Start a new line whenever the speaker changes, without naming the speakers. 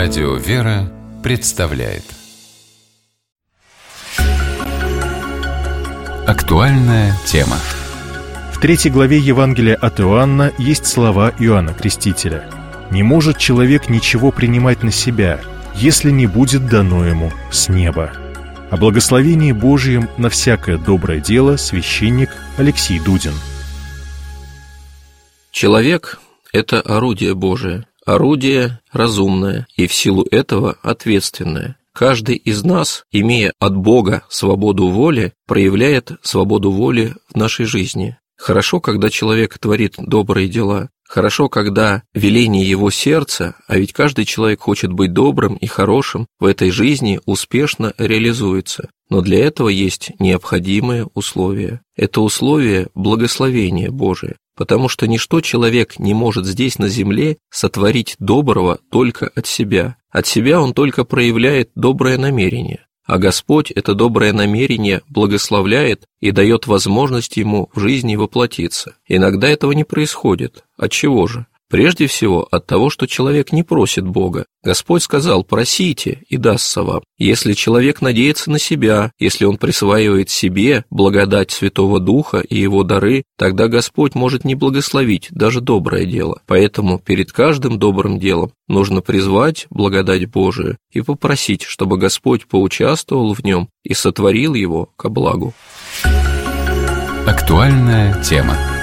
Радио «Вера» представляет актуальная тема.
В 3 главе Евангелия от Иоанна есть слова Иоанна Крестителя: «Не может человек ничего принимать на себя, если не будет дано ему с неба». О благословении Божьем на всякое доброе дело священник Алексей Дудин.
Человек – это орудие Божие, орудие разумное и в силу этого ответственное. Каждый из нас, имея от Бога свободу воли, проявляет свободу воли в нашей жизни. Хорошо, когда человек творит добрые дела. Хорошо, когда веление его сердца, а ведь каждый человек хочет быть добрым и хорошим, в этой жизни успешно реализуется. Но для этого есть необходимые условия. Это условие – благословение Божие. Потому что ничто человек не может здесь на земле сотворить доброго только от себя. От себя он только проявляет доброе намерение. А Господь это доброе намерение благословляет и дает возможность ему в жизни воплотиться. Иногда этого не происходит. От чего же? Прежде всего, от того, что человек не просит Бога. Господь сказал: «Просите, и дастся вам». Если человек надеется на себя, если он присваивает себе благодать Святого Духа и его дары, тогда Господь может не благословить даже доброе дело. Поэтому перед каждым добрым делом нужно призвать благодать Божию и попросить, чтобы Господь поучаствовал в нем и сотворил его ко благу.
Актуальная тема.